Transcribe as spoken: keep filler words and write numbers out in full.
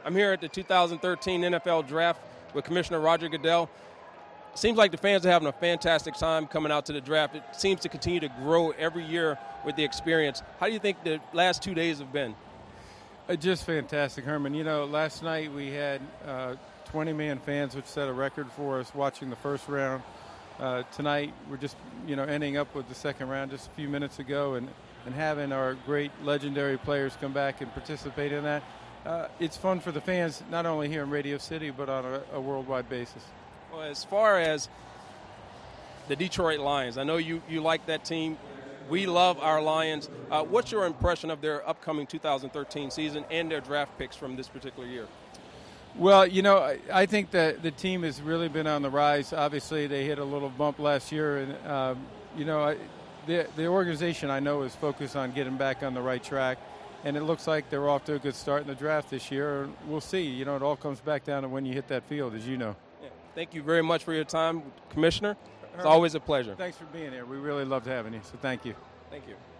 I'm here at the two thousand thirteen N F L Draft with Commissioner Roger Goodell. Seems like the fans are having a fantastic time coming out to the draft. It seems to continue to grow every year with the experience. How do you think the last two days have been? Uh, just fantastic, Herman. You know, last night we had uh, twenty-man fans, which set a record for us watching the first round. Uh, tonight we're just, you know, ending up with the second round just a few minutes ago, and, and having our great legendary players come back and participate in that. Uh, it's fun for the fans, not only here in Radio City, but on a, a worldwide basis. Well, as far as the Detroit Lions, I know you, you like that team. We love our Lions. Uh, what's your impression of their upcoming two thousand thirteen season and their draft picks from this particular year? Well, you know, I, I think that the team has really been on the rise. Obviously, they hit a little bump last year, and, um, you know, I, the, the organization I know is focused on getting back on the right track, and it looks like they're off to a good start in the draft this year. We'll see. You know, it all comes back down to when you hit that field, as you know. Yeah. Thank you very much for your time, Commissioner. It's always a pleasure. Thanks for being here. We really loved having you, so thank you. Thank you.